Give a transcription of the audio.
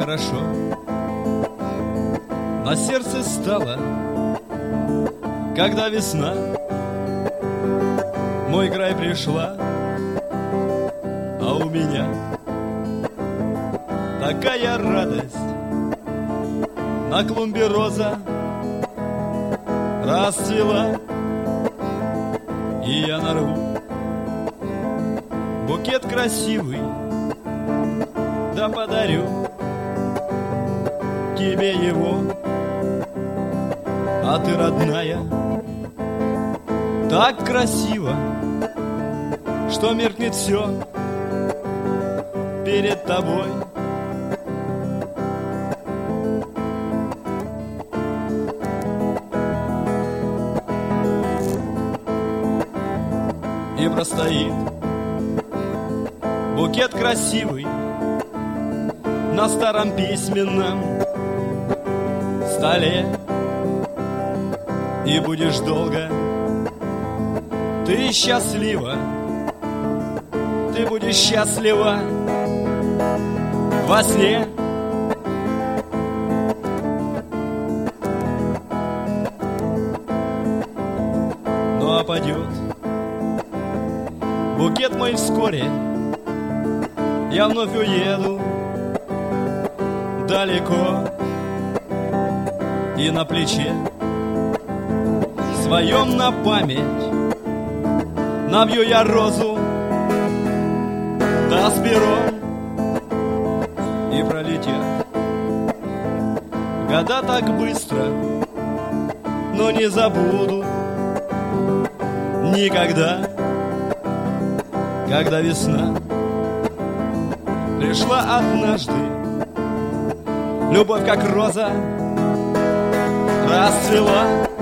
хорошо, на сердце стало, когда весна в мой край пришла, а у меня такая радость. На клумбе роза расцвела, и я нарву букет красивый, да подарю тебе его. А ты, родная, так красиво, что меркнет все перед тобой. И простоит букет красивый на старом письменном столе. И будешь долго ты счастлива, ты будешь счастлива во сне. Ну а падет букет мой вскоре, я вновь уеду далеко, и на плече своем на память набью я розу, да с пером. И пролетят года так быстро, но не забуду никогда, когда весна пришла однажды, любовь как роза расцвела.